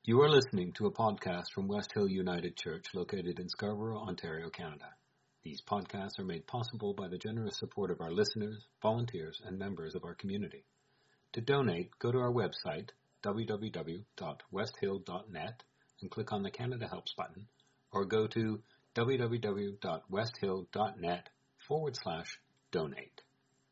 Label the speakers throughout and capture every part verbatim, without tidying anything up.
Speaker 1: You are listening to a podcast from West Hill United Church located in Scarborough, Ontario, Canada. These podcasts are made possible by the generous support of our listeners, volunteers, and members of our community. To donate, go to our website, w w w dot west hill dot net, and click on the Canada Helps button, or go to w w w dot west hill dot net forward slash donate.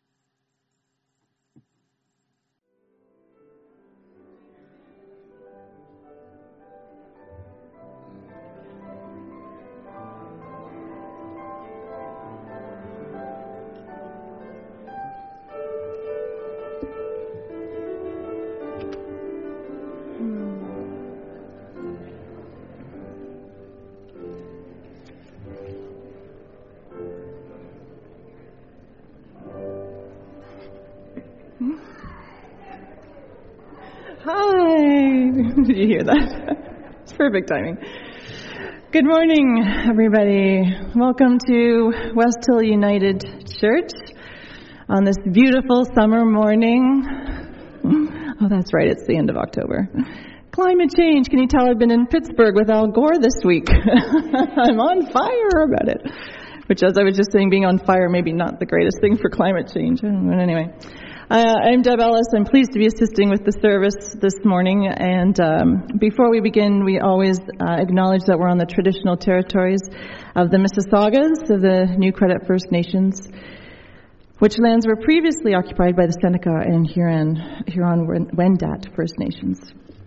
Speaker 2: Did you hear that? It's perfect timing. Good morning, everybody. Welcome to West Hill United Church on this beautiful summer morning. Oh, that's right, it's the end of October. Climate change. Can you tell I've been in Pittsburgh with Al Gore this week? I'm on fire about it. Which, as I was just saying, being on fire may be not the greatest thing for climate change. But anyway. Uh, I'm Deb Ellis. I'm pleased to be assisting with the service this morning. And um, before we begin, we always uh, acknowledge that we're on the traditional territories of the Mississaugas, of the New Credit First Nations, which lands were previously occupied by the Seneca and Huron, Huron-Wendat First Nations.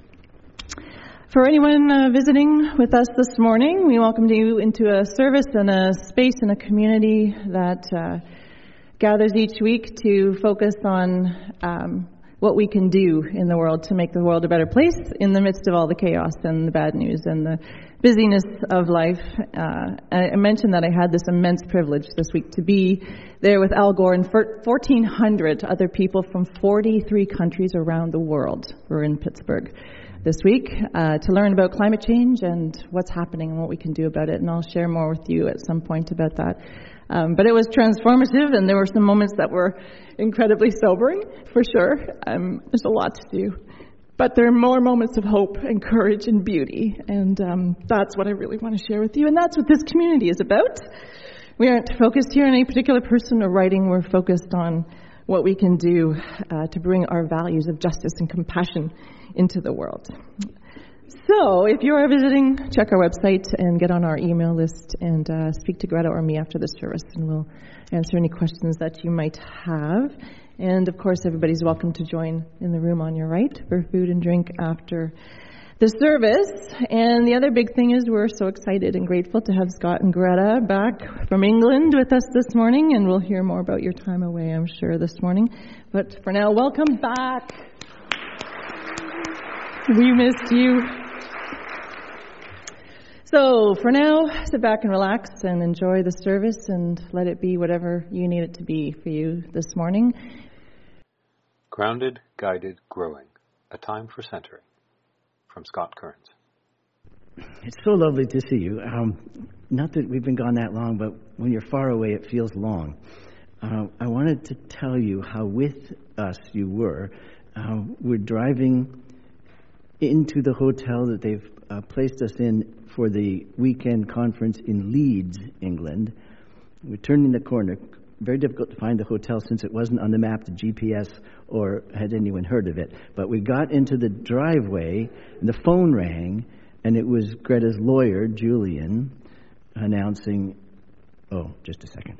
Speaker 2: For anyone uh, visiting with us this morning, we welcome you into a service and a space and a community that uh, gathers each week to focus on um, what we can do in the world to make the world a better place in the midst of all the chaos and the bad news and the busyness of life. Uh, I mentioned that I had this immense privilege this week to be there with Al Gore and fourteen hundred other people from forty-three countries around the world who are in Pittsburgh this week uh, to learn about climate change and what's happening and what we can do about it. And I'll share more with you at some point about that. Um, but it was transformative, and there were some moments that were incredibly sobering, for sure. Um, there's a lot to do. But there are more moments of hope and courage and beauty, and um, that's what I really want to share with you. And that's what this community is about. We aren't focused here on any particular person or writing. We're focused on what we can do uh, to bring our values of justice and compassion into the world. So, if you are visiting, check our website and get on our email list and uh, speak to Greta or me after the service, and we'll answer any questions that you might have. And, of course, everybody's welcome to join in the room on your right for food and drink after the service. And the other big thing is we're so excited and grateful to have Scott and Greta back from England with us this morning, and we'll hear more about your time away, I'm sure, this morning. But for now, welcome back. We missed you. So for now, sit back and relax and enjoy the service and let it be whatever you need it to be for you this morning.
Speaker 1: Grounded, Guided, Growing. A Time for Centering. From Scott Kearns.
Speaker 3: It's so lovely to see you. Um, not that we've been gone that long, but when you're far away, it feels long. Uh, I wanted to tell you how with us you were. Uh, we're driving into the hotel that they've uh, placed us in for the weekend conference in Leeds, England. We're turning the corner. Very difficult to find the hotel since it wasn't on the map, the G P S, or had anyone heard of it. But we got into the driveway, and the phone rang, and it was Greta's lawyer, Julian, announcing... Oh, just a second.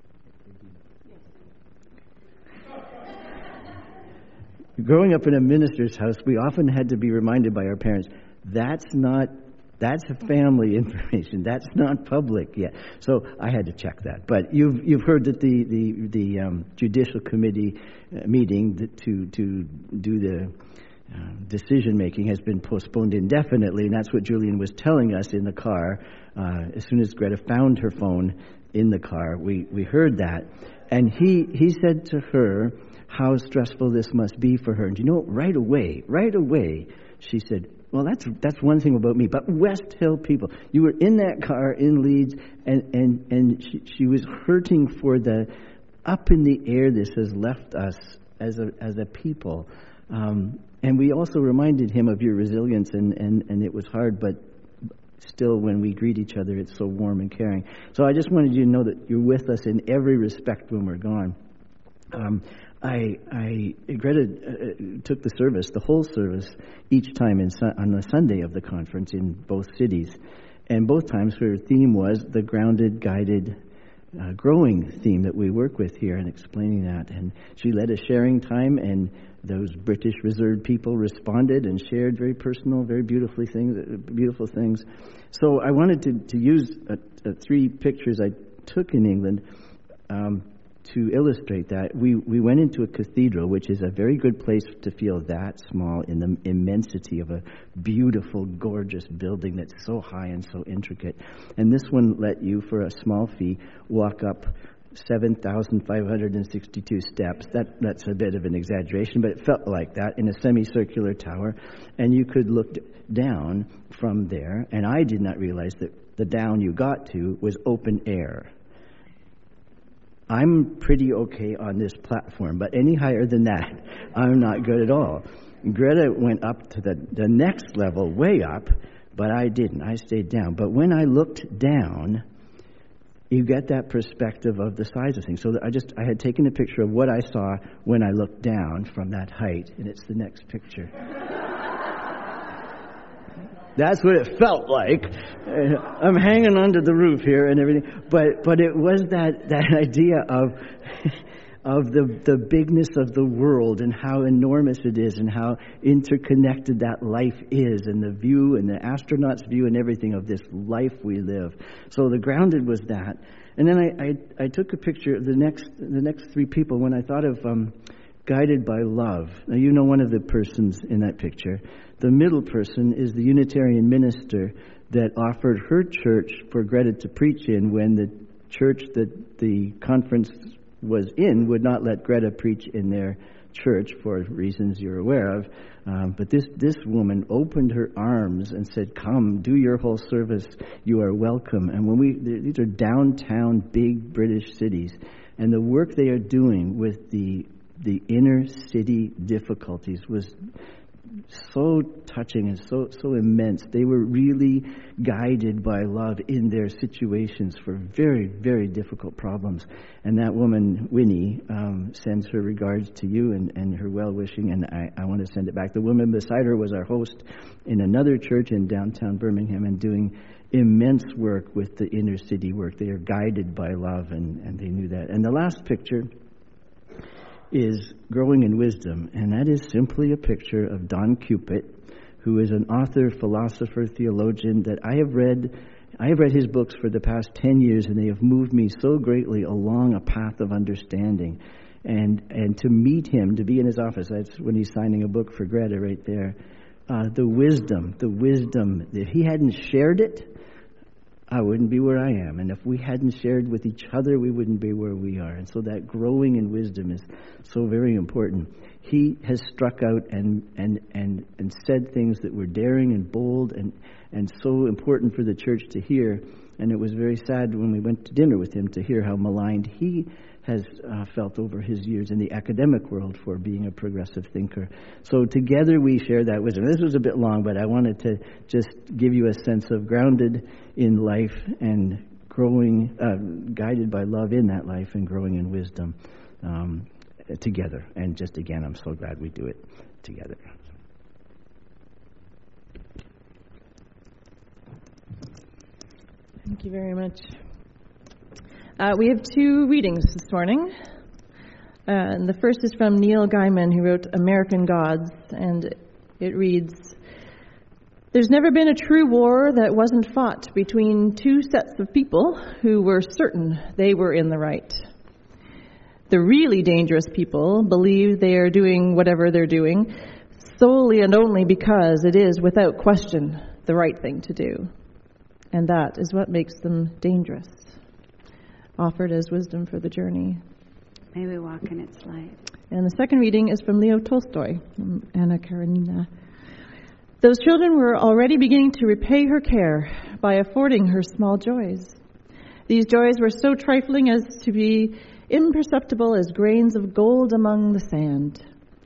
Speaker 3: Growing up in a minister's house, we often had to be reminded by our parents, that's not... That's family information. That's not public yet. So I had to check that. But you've you've heard that the the the um, judicial committee uh, meeting to to do the uh, decision making has been postponed indefinitely, and that's what Julian was telling us in the car. Uh, as soon as Greta found her phone in the car, we we heard that, and he he said to her how stressful this must be for her. And you know, right away, right away, she said, well, that's that's one thing about me. But West Hill people, you were in that car in Leeds, and and and she, she was hurting for the up in the air this has left us as a as a people. Um, and we also reminded him of your resilience, and, and, and it was hard, but still when we greet each other, it's so warm and caring. So I just wanted you to know that you're with us in every respect when we're gone. Um, I, I, Greta uh, took the service, the whole service, each time in, on the Sunday of the conference in both cities. And both times her theme was the grounded, guided, uh, growing theme that we work with here, and explaining that. And she led a sharing time, and those British reserved people responded and shared very personal, very beautifully things, beautiful things. So I wanted to, to use uh, uh, three pictures I took in England um, to illustrate that. We we went into a cathedral, which is a very good place to feel that small in the immensity of a beautiful, gorgeous building that's so high and so intricate. And this one let you, for a small fee, walk up seven thousand five hundred sixty-two steps. That that's a bit of an exaggeration, but it felt like that, in a semicircular tower. And you could look down from there, and I did not realize that the down you got to was open air. I'm pretty okay on this platform, but any higher than that, I'm not good at all. Greta went up to the, the next level, way up, but I didn't. I stayed down. But when I looked down, you get that perspective of the size of things. So I just, I had taken a picture of what I saw when I looked down from that height, and it's the next picture. That's what it felt like. I'm hanging under the roof here and everything. But but it was that, that idea of of the, the bigness of the world, and how enormous it is, and how interconnected that life is, and the view, and the astronaut's view, and everything of this life we live. So the grounded was that. And then I, I, I took a picture of the next the next three people when I thought of um, guided by love. Now, you know one of the persons in that picture. The middle person is the Unitarian minister that offered her church for Greta to preach in when the church that the conference was in would not let Greta preach in their church for reasons you're aware of. Um, but this, this woman opened her arms and said, "Come, do your whole service. You are welcome." And when we, these are downtown big British cities, and the work they are doing with the the inner city difficulties was so touching and so so immense. They were really guided by love in their situations for very, very difficult problems. And that woman, Winnie, um, sends her regards to you and, and her well-wishing, and I, I want to send it back. The woman beside her was our host in another church in downtown Birmingham, and doing immense work with the inner city work. They are guided by love, and, and they knew that. And the last picture is Growing in Wisdom, and that is simply a picture of Don Cupid, who is an author, philosopher, theologian that I have read. I have read his books for the past ten years, and they have moved me so greatly along a path of understanding. And and to meet him, to be in his office, that's when he's signing a book for Greta right there. Uh, the wisdom, the wisdom, if he hadn't shared it, I wouldn't be where I am. And if we hadn't shared with each other, we wouldn't be where we are. And so that growing in wisdom is so very important. He has struck out and and, and, and said things that were daring and bold and, and so important for the church to hear. And it was very sad when we went to dinner with him to hear how maligned he has uh, felt over his years in the academic world for being a progressive thinker. So together we share that wisdom. This was a bit long, but I wanted to just give you a sense of grounded in life and growing, uh, guided by love in that life, and growing in wisdom um, together. And just again, I'm so glad we do it together.
Speaker 2: Thank you very much. Uh, we have two readings this morning. Uh, and the first is from Neil Gaiman, who wrote American Gods, and it reads, "There's never been a true war that wasn't fought between two sets of people who were certain they were in the right. The really dangerous people believe they are doing whatever they're doing solely and only because it is, without question, the right thing to do. And that is what makes them dangerous." Offered as wisdom for the journey.
Speaker 4: May we walk in its light.
Speaker 2: And the second reading is from Leo Tolstoy, from Anna Karenina. "Those children were already beginning to repay her care by affording her small joys. These joys were so trifling as to be imperceptible as grains of gold among the sand.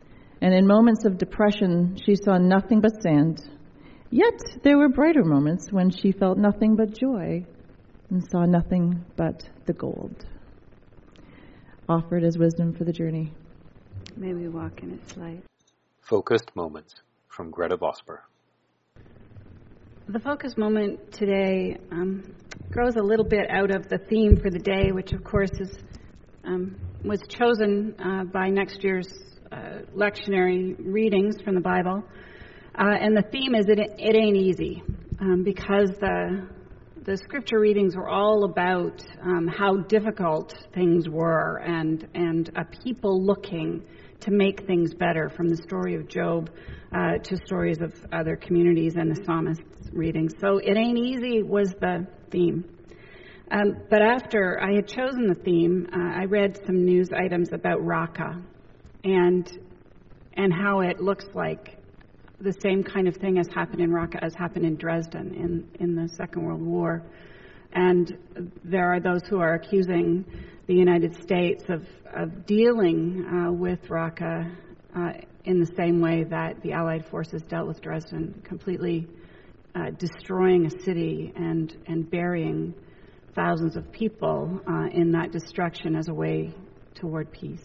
Speaker 2: And in moments of depression, she saw nothing but sand. Yet there were brighter moments when she felt nothing but joy and saw nothing but the gold. Offered as wisdom for the journey.
Speaker 4: May we walk in its light.
Speaker 1: Focused Moments from Greta Vosper.
Speaker 4: The focus moment today um, grows a little bit out of the theme for the day, which of course is um, was chosen uh, by next year's uh, lectionary readings from the Bible. Uh, and the theme is it, it ain't easy, um, because the the scripture readings were all about um, how difficult things were and and a people looking to make things better, from the story of Job uh, to stories of other communities and the psalmist's readings. So it ain't easy was the theme. Um, but after I had chosen the theme, uh, I read some news items about Raqqa and and how it looks like the same kind of thing has happened in Raqqa as happened in Dresden in, in the Second World War. And there are those who are accusing the United States of, of dealing uh, with Raqqa uh, in the same way that the Allied forces dealt with Dresden, completely uh, destroying a city and, and burying thousands of people uh, in that destruction as a way toward peace.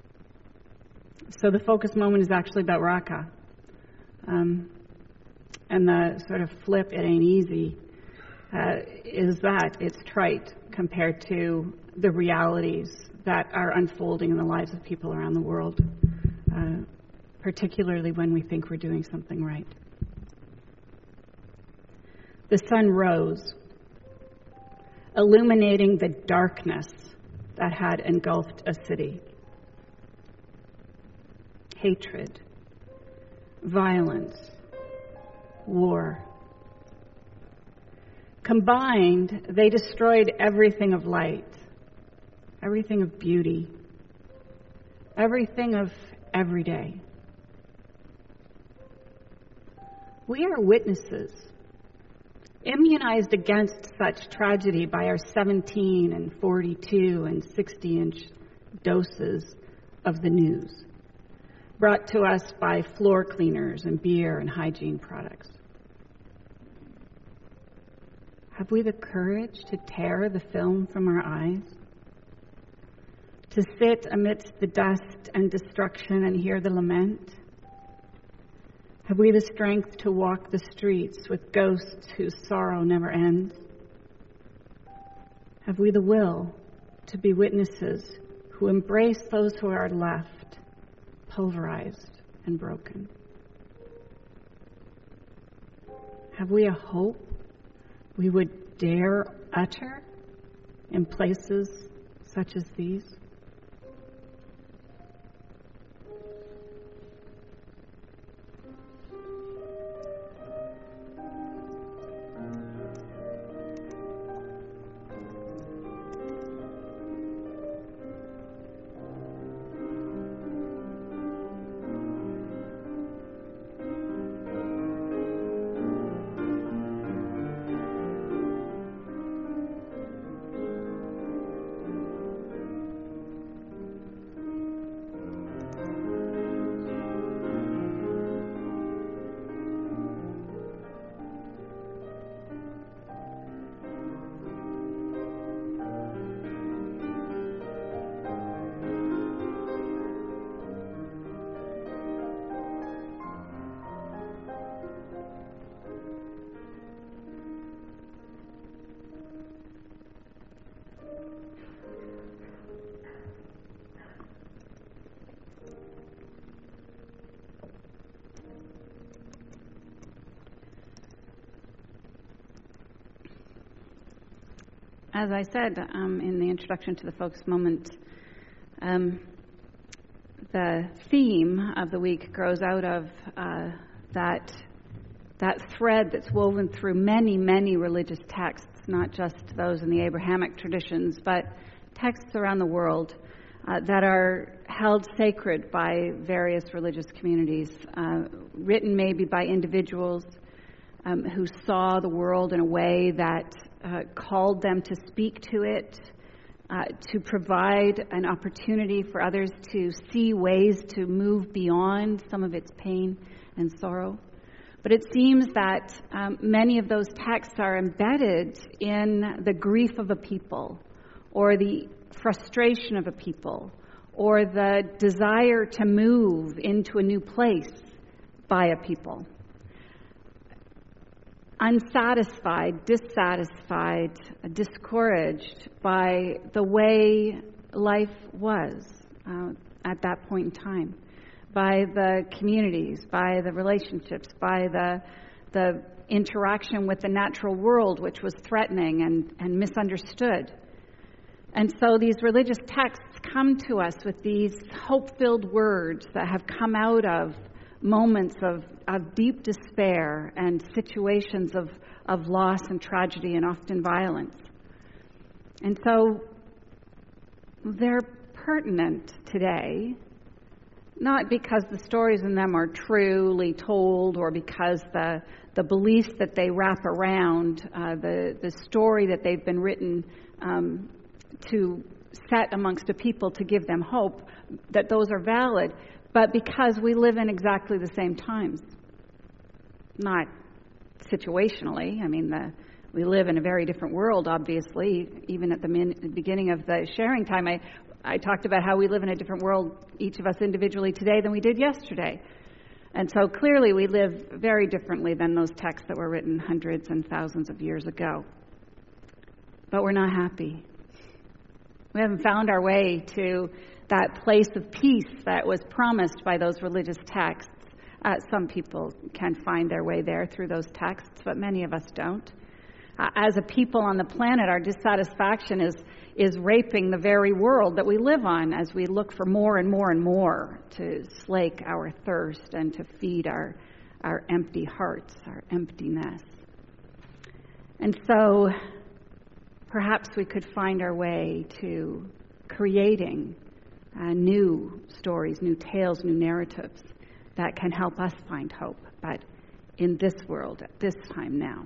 Speaker 4: So the focus moment is actually about Raqqa. Um, and the sort of flip, it ain't easy, uh, is that it's trite compared to the realities that are unfolding in the lives of people around the world, uh, particularly when we think we're doing something right. The sun rose, illuminating the darkness that had engulfed a city. Hatred, violence, war. Combined, they destroyed everything of light, everything of beauty, everything of everyday. We are witnesses, immunized against such tragedy by our seventeen and forty-two and sixty inch doses of the news, brought to us by floor cleaners and beer and hygiene products. Have we the courage to tear the film from our eyes? To sit amidst the dust and destruction and hear the lament? Have we the strength to walk the streets with ghosts whose sorrow never ends? Have we the will to be witnesses who embrace those who are left, pulverized and broken? Have we a hope we would dare utter in places such as these? As I said um, in the introduction to the Focus Moment, um, the theme of the week grows out of uh, that that thread that's woven through many, many religious texts, not just those in the Abrahamic traditions, but texts around the world uh, that are held sacred by various religious communities, uh, written maybe by individuals um, who saw the world in a way that Uh, called them to speak to it, uh, to provide an opportunity for others to see ways to move beyond some of its pain and sorrow. But it seems that um, many of those texts are embedded in the grief of a people, or the frustration of a people, or the desire to move into a new place by a people. Unsatisfied, dissatisfied, discouraged by the way life was uh, at that point in time, by the communities, by the relationships, by the the interaction with the natural world, which was threatening and, and misunderstood. And so these religious texts come to us with these hope-filled words that have come out of moments of, of deep despair and situations of, of loss and tragedy and often violence. And so they're pertinent today, not because the stories in them are truly told, or because the the beliefs that they wrap around, uh, the, the story that they've been written um, to set amongst a people to give them hope, that those are valid, but because we live in exactly the same times. Not situationally. I mean, the, we live in a very different world, obviously. Even at the, min, the beginning of the sharing time, I, I talked about how we live in a different world, each of us individually today, than we did yesterday. And so clearly we live very differently than those texts that were written hundreds and thousands of years ago. But we're not happy. We haven't found our way to that place of peace that was promised by those religious texts. Uh, some people can find their way there through those texts, but many of us don't. Uh, as a people on the planet, our dissatisfaction is is raping the very world that we live on as we look for more and more and more to slake our thirst and to feed our our empty hearts, our emptiness. And so perhaps we could find our way to creating uh, new stories, new tales, new narratives that can help us find hope, but in this world, at this time now.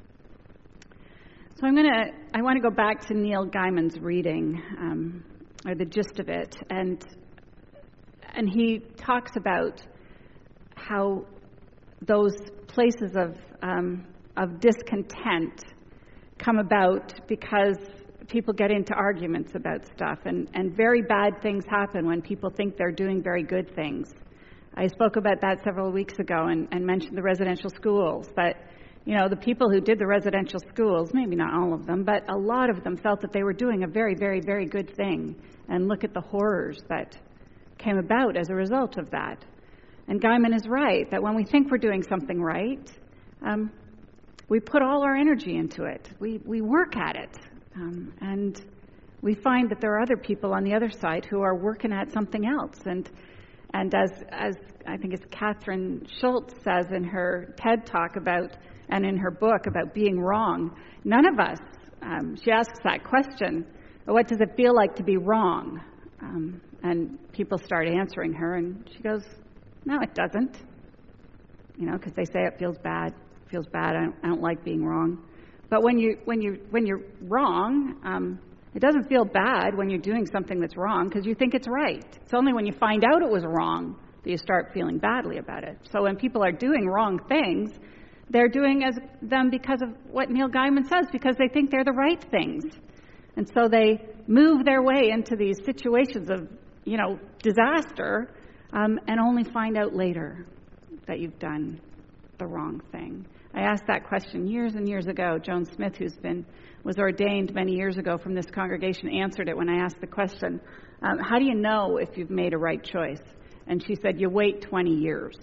Speaker 4: So I'm going to, I want to go back to Neil Gaiman's reading, um, or the gist of it, and and he talks about how those places of um, of discontent come about because people get into arguments about stuff, and, and very bad things happen when people think they're doing very good things. I spoke about that several weeks ago and, and mentioned the residential schools, that you know, the people who did the residential schools, maybe not all of them, but a lot of them felt that they were doing a very, very, very good thing. And look at the horrors that came about as a result of that. And Gaiman is right, that when we think we're doing something right, um, we put all our energy into it. We we work at it. Um, and we find that there are other people on the other side who are working at something else. And and as, as I think it's Catherine Schultz says in her TED Talk about, and in her book about being wrong, none of us, um, she asks that question, what does it feel like to be wrong? Um, and people start answering her, and she goes, no, it doesn't. You know, because they say it feels bad, it feels bad, I don't, I don't like being wrong. But when, you, when, you, when you're wrong, um, it doesn't feel bad when you're doing something that's wrong, because you think it's right. It's only when you find out it was wrong that you start feeling badly about it. So when people are doing wrong things, they're doing as them because of what Neil Gaiman says, because they think they're the right things. And so they move their way into these situations of, you know, disaster, um, and only find out later that you've done the wrong thing. I asked that question years and years ago. Joan Smith, who's been was ordained many years ago from this congregation, answered it when I asked the question, um, how do you know if you've made a right choice? And she said, you wait twenty years.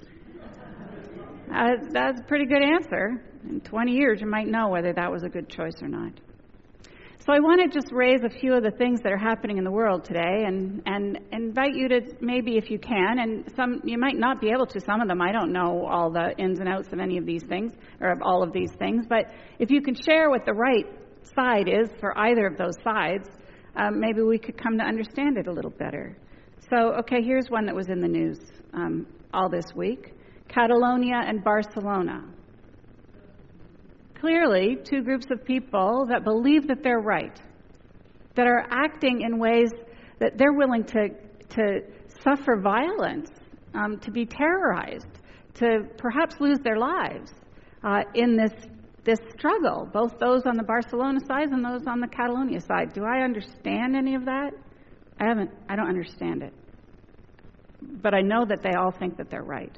Speaker 4: Uh, that's a pretty good answer. In twenty years, you might know whether that was a good choice or not. So I want to just raise a few of the things that are happening in the world today, and, and invite you to, maybe if you can, and some you might not be able to, some of them, I don't know all the ins and outs of any of these things, or of all of these things, but if you can share what the right side is for either of those sides, um, maybe we could come to understand it a little better. So, okay, here's one that was in the news um, all this week. Catalonia and Barcelona. Clearly, two groups of people that believe that they're right. that are acting in ways that they're willing to, to suffer violence, um, to be terrorized, to perhaps lose their lives uh, in this this struggle, both those on the Barcelona side and those on the Catalonia side. Do I understand any of that? I haven't. I don't understand it. But I know that they all think that they're right.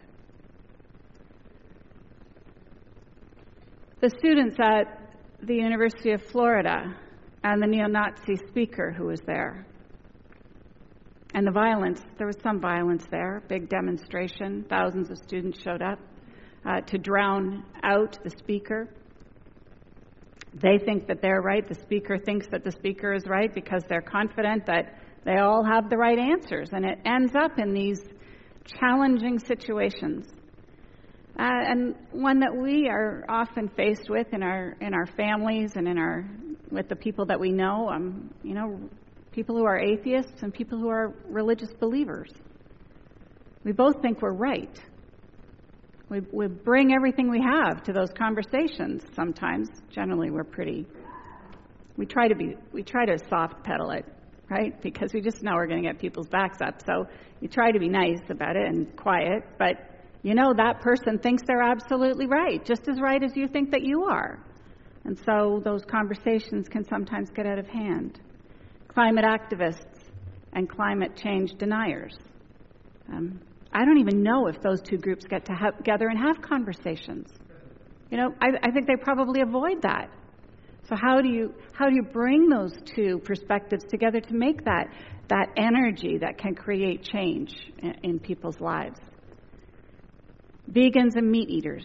Speaker 4: The students at the University of Florida and the neo-Nazi speaker who was there. And the violence, there was some violence there, big demonstration. Thousands of students showed up uh, to drown out the speaker. They think that they're right. The speaker thinks that the speaker is right because they're confident that they all have the right answers. And it ends up in these challenging situations. Uh, and one that we are often faced with in our in our families and in our with the people that we know. Um, you know, people who are atheists and people who are religious believers. We both think we're right. We we bring everything we have to those conversations. Sometimes, generally, we're pretty. We try to be. We try to soft pedal it, right? Because we just know we're going to get people's backs up. So you try to be nice about it and quiet, but you know that person thinks they're absolutely right, just as right as you think that you are. And so those conversations can sometimes get out of hand. Climate activists and climate change deniers. Um, I don't even know if those two groups get to have, together and have conversations. You know, I, I think they probably avoid that. So how do you how do you bring those two perspectives together to make that that energy that can create change in, in people's lives? Vegans and meat eaters.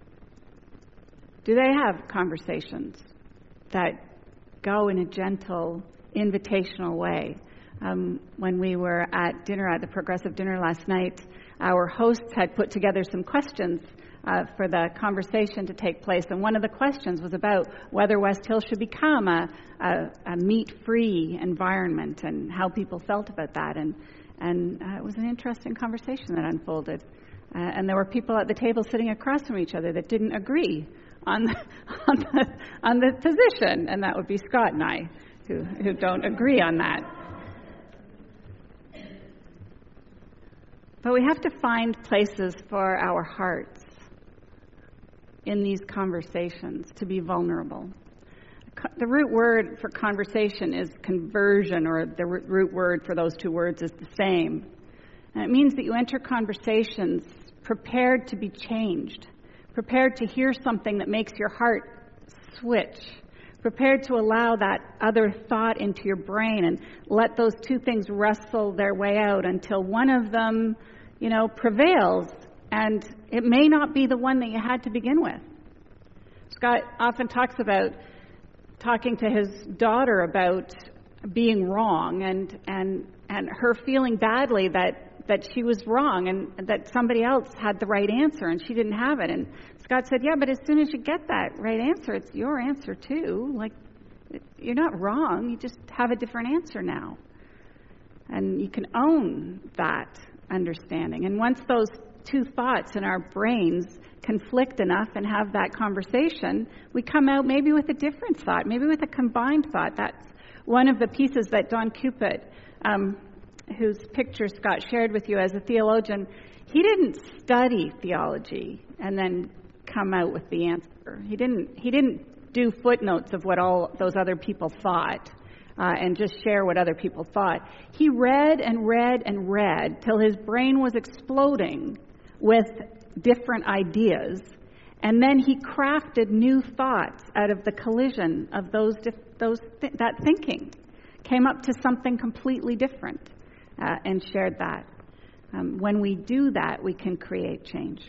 Speaker 4: Do they have conversations that go in a gentle, invitational way? Um, when we were at dinner at the Progressive Dinner last night, our hosts had put together some questions uh, for the conversation to take place. And one of the questions was about whether West Hill should become a, a, a meat-free environment and how people felt about that. And, and uh, it was an interesting conversation that unfolded. Uh, and there were people at the table sitting across from each other that didn't agree on the, on the, on the position. And that would be Scott and I, who, who don't agree on that. But we have to find places for our hearts in these conversations to be vulnerable. The root word for conversation is conversion, or the root word for those two words is the same. And it means that you enter conversations prepared to be changed, prepared to hear something that makes your heart switch, prepared to allow that other thought into your brain and let those two things wrestle their way out until one of them, you know, prevails. And it may not be the one that you had to begin with. Scott often talks about talking to his daughter about being wrong and and and her feeling badly that that she was wrong and that somebody else had the right answer and she didn't have it. And Scott said, yeah, but as soon as you get that right answer, it's your answer too. Like, you're not wrong. You just have a different answer now. And you can own that understanding. And once those two thoughts in our brains conflict enough and have that conversation, we come out maybe with a different thought, maybe with a combined thought. That's one of the pieces that Don Cupid, um, whose picture Scott shared with you as a theologian, he didn't study theology and then come out with the answer. He didn't he didn't do footnotes of what all those other people thought uh, and just share what other people thought. He read and read and read till his brain was exploding with different ideas, and then he crafted new thoughts out of the collision of those those th- that thinking, came up to something completely different. Uh, and shared that. Um, when we do that, we can create change.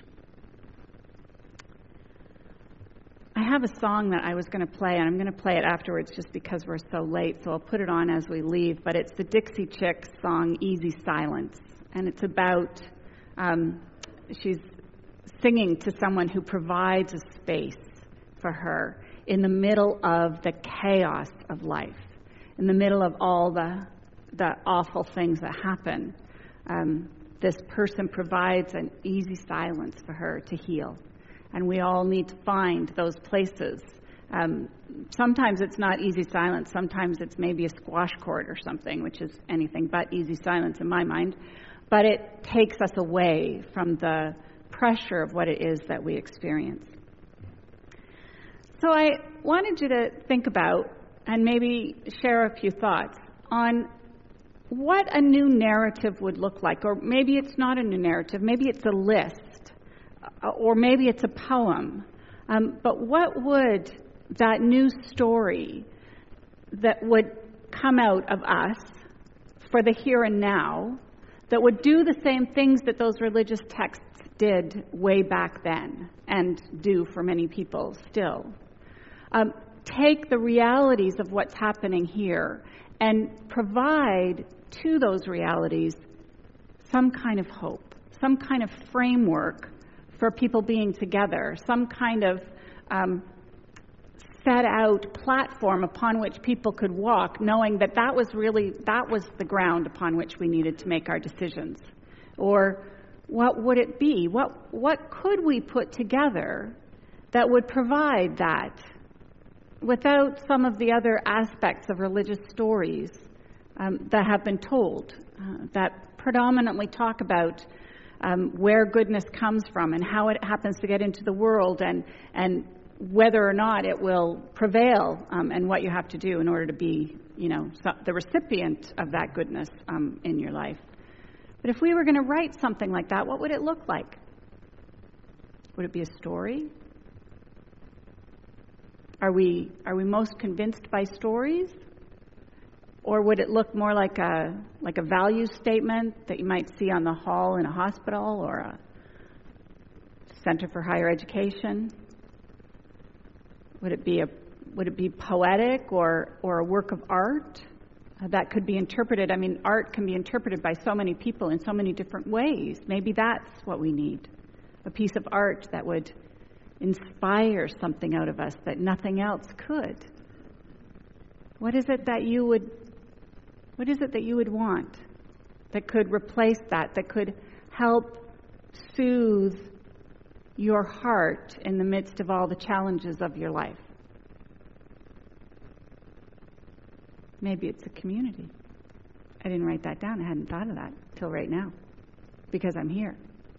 Speaker 4: I have a song that I was going to play, and I'm going to play it afterwards just because we're so late, so I'll put it on as we leave. But it's the Dixie Chicks song, Easy Silence. And it's about, um, she's singing to someone who provides a space for her in the middle of the chaos of life, in the middle of all the the awful things that happen. Um, this person provides an easy silence for her to heal. And we all need to find those places Um, sometimes it's not easy silence. Sometimes it's maybe a squash court or something, which is anything but easy silence in my mind. But it takes us away from the pressure of what it is that we experience. So I wanted you to think about and maybe share a few thoughts on what a new narrative would look like. Or maybe it's not a new narrative. Maybe it's a list. Or maybe it's a poem. Um, but what would that new story that would come out of us for the here and now, that would do the same things that those religious texts did way back then and do for many people still? Um, take the realities of what's happening here and provide to those realities some kind of hope, some kind of framework for people being together, some kind of um, set out platform upon which people could walk, knowing that that was really, that was the ground upon which we needed to make our decisions. Or what would it be? What, what could we put together that would provide that without some of the other aspects of religious stories um, that have been told, uh, that predominantly talk about um, where goodness comes from and how it happens to get into the world, and, and whether or not it will prevail, um, and what you have to do in order to be, you know, the recipient of that goodness um, in your life. But if we were going to write something like that, what would it look like? Would it be a story? Are we are we most convinced by stories? Or would it look more like a like a value statement that you might see on the hall in a hospital or a center for higher education? Would it be a would it be poetic or or a work of art that could be interpreted? I mean, art can be interpreted by so many people in so many different ways. Maybe that's what we need. A piece of art that would inspire something out of us that nothing else could. What is it that you would what is it that you would want that could replace that, that could help soothe your heart in the midst of all the challenges of your life? Maybe it's a community. I didn't write that down. I hadn't thought of that till right now because I'm here.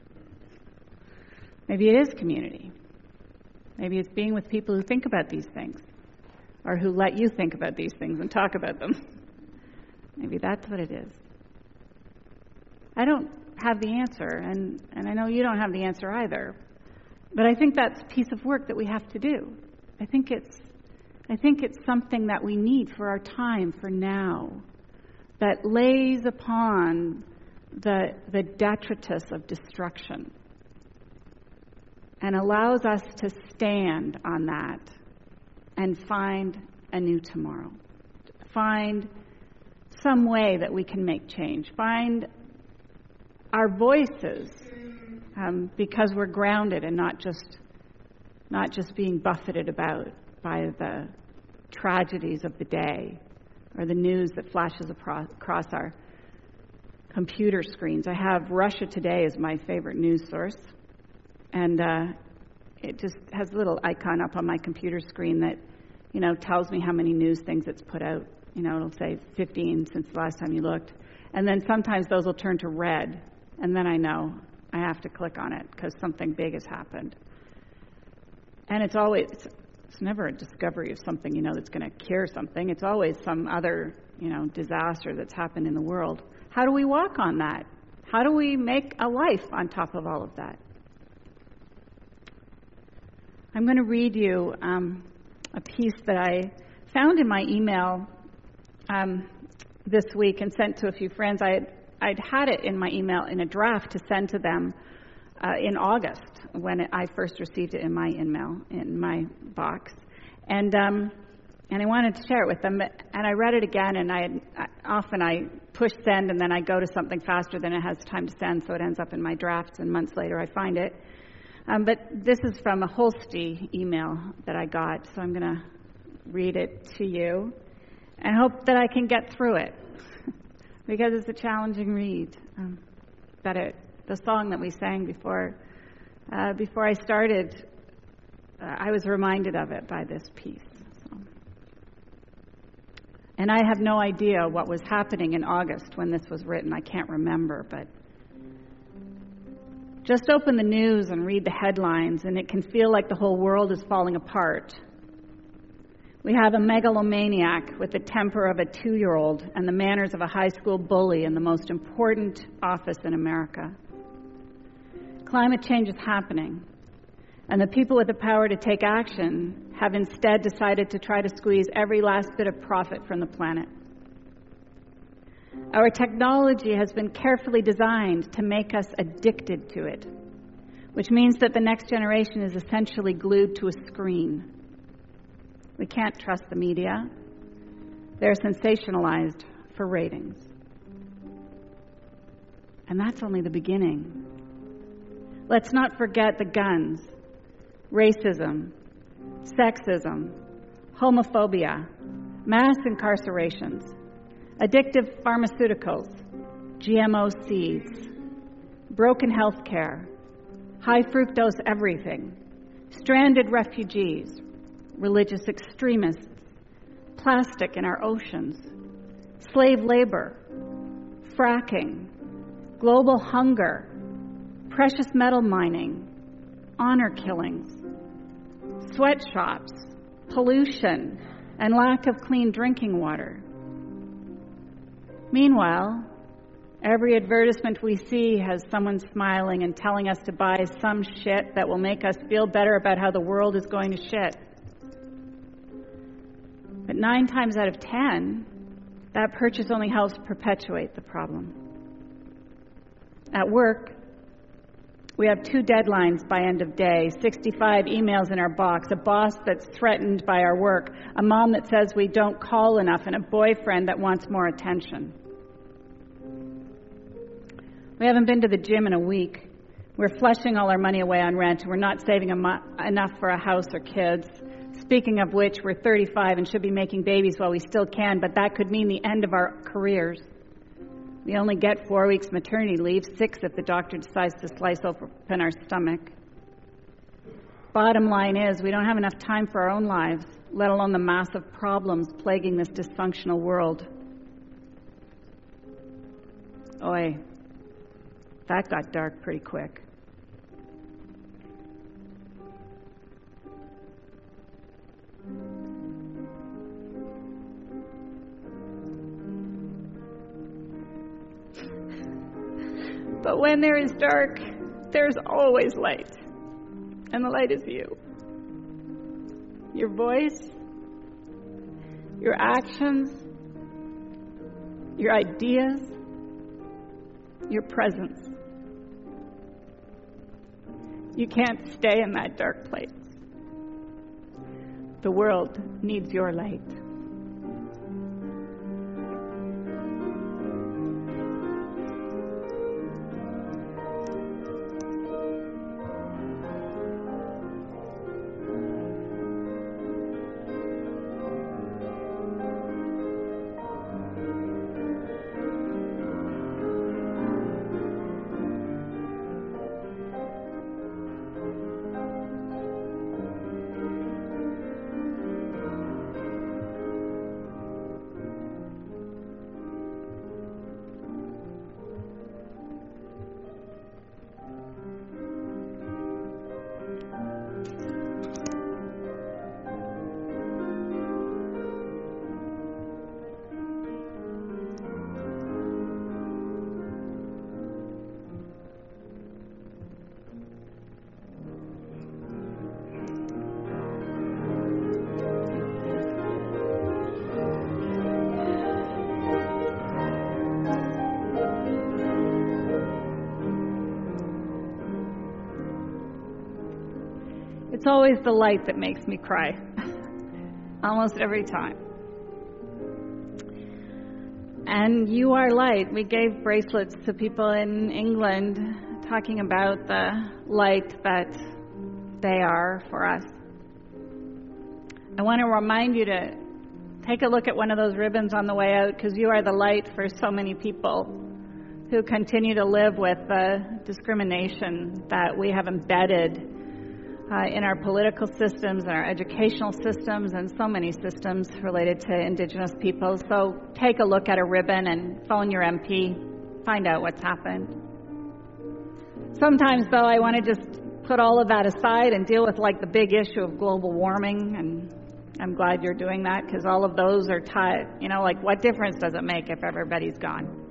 Speaker 4: Maybe it is community. Maybe it's being with people who think about these things or who let you think about these things and talk about them. Maybe that's what it is. I don't have the answer, and, and I know you don't have the answer either. But I think that's a piece of work that we have to do. I think it's I think it's something that we need for our time, for now, that lays upon the the detritus of destruction and allows us to stand on that and find a new tomorrow. Find some way that we can make change. Find our voices, um, because we're grounded and not just not just being buffeted about by the tragedies of the day or the news that flashes across our computer screens. I have Russia Today as my favorite news source, and uh, it just has a little icon up on my computer screen that, you know, tells me how many news things it's put out. You know, it'll say fifteen since the last time you looked. And then sometimes those will turn to red, and then I know I have to click on it because something big has happened. And it's always, it's, it's never a discovery of something, you know, that's going to cure something. It's always some other, you know, disaster that's happened in the world. How do we walk on that? How do we make a life on top of all of that? I'm going to read you um, a piece that I found in my email um, this week and sent to a few friends. I had, I'd had it in my email in a draft to send to them uh, in August when it, I first received it in my email, in my box. And um, and I wanted to share it with them. And I read it again, and I, had, I often I push send, and then I go to something faster than it has time to send, so it ends up in my drafts, and months later I find it. Um, but this is from a Holsti email that I got, so I'm going to read it to you and hope that I can get through it because it's a challenging read. Um, that it, the song that we sang before uh, before I started uh, I was reminded of it by this piece. So. And I have no idea what was happening in August when this was written. I can't remember, but just open the news and read the headlines, and it can feel like the whole world is falling apart. We have a megalomaniac with the temper of a two-year-old and the manners of a high school bully in the most important office in America. Climate change is happening, and the people with the power to take action have instead decided to try to squeeze every last bit of profit from the planet. Our technology has been carefully designed to make us addicted to it, which means that the next generation is essentially glued to a screen. We can't trust the media. They're sensationalized for ratings. And that's only the beginning. Let's not forget the guns, racism, sexism, homophobia, mass incarcerations, addictive pharmaceuticals, G M O seeds, broken health care, high fructose everything, stranded refugees, religious extremists, plastic in our oceans, slave labor, fracking, global hunger, precious metal mining, honor killings, sweatshops, pollution, and lack of clean drinking water. Meanwhile, every advertisement we see has someone smiling and telling us to buy some shit that will make us feel better about how the world is going to shit. But nine times out of ten, that purchase only helps perpetuate the problem. At work, we have two deadlines by end of day, sixty-five emails in our box, a boss that's threatened by our work, a mom that says we don't call enough, and a boyfriend that wants more attention. We haven't been to the gym in a week. We're flushing all our money away on rent, and we're not saving enough for a house or kids. Speaking of which, we're thirty-five and should be making babies while we still can, but that could mean the end of our careers. We only get four weeks maternity leave, six if the doctor decides to slice open our stomach. Bottom line is, we don't have enough time for our own lives, let alone the massive problems plaguing this dysfunctional world. Oi, that got dark pretty quick. But when there is dark, there's always light. And the light is you. Your voice, your actions, your ideas, your presence. You can't stay in that dark place. The world needs your light. It's always the light that makes me cry, almost every time. And you are light. We gave bracelets to people in England talking about the light that they are for us. I want to remind you to take a look at one of those ribbons on the way out, because you are the light for so many people who continue to live with the discrimination that we have embedded uh, in our political systems, in our educational systems, and so many systems related to Indigenous peoples. So take a look at a ribbon and phone your M P, find out what's happened. Sometimes, though, I want to just put all of that aside and deal with like the big issue of global warming, and I'm glad you're doing that, because all of those are tied. You know, like, what difference does it make if everybody's gone?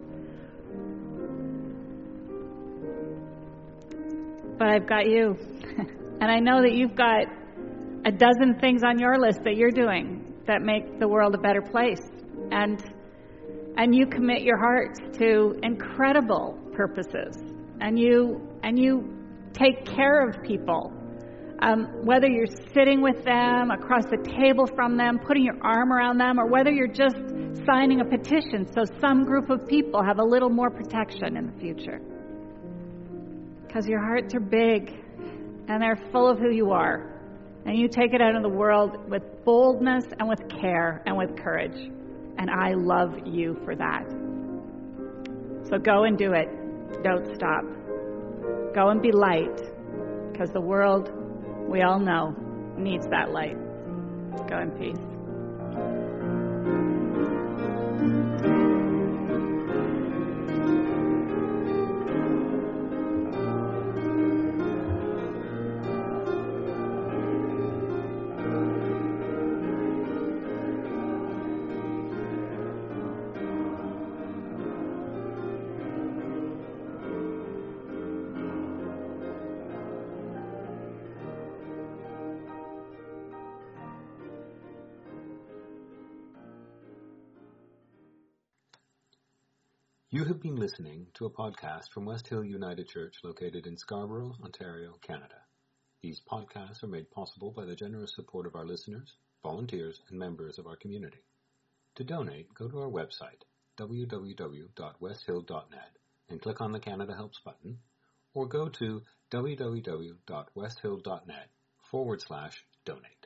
Speaker 4: But I've got you. And I know that you've got a dozen things on your list that you're doing that make the world a better place. And and you commit your heart to incredible purposes. And you and you take care of people. Um, whether you're sitting with them, across the table from them, putting your arm around them, or whether you're just signing a petition so some group of people have a little more protection in the future. Because your hearts are big, and they're full of who you are. And you take it out in the world with boldness and with care and with courage. And I love you for that. So go and do it. Don't stop. Go and be light, because the world, we all know, needs that light. Go in peace.
Speaker 1: You have been listening to a podcast from West Hill United Church located in Scarborough, Ontario, Canada. These podcasts are made possible by the generous support of our listeners, volunteers, and members of our community. To donate, go to our website, w w w dot west hill dot net, and click on the Canada Helps button, or go to w w w dot west hill dot net forward slash donate.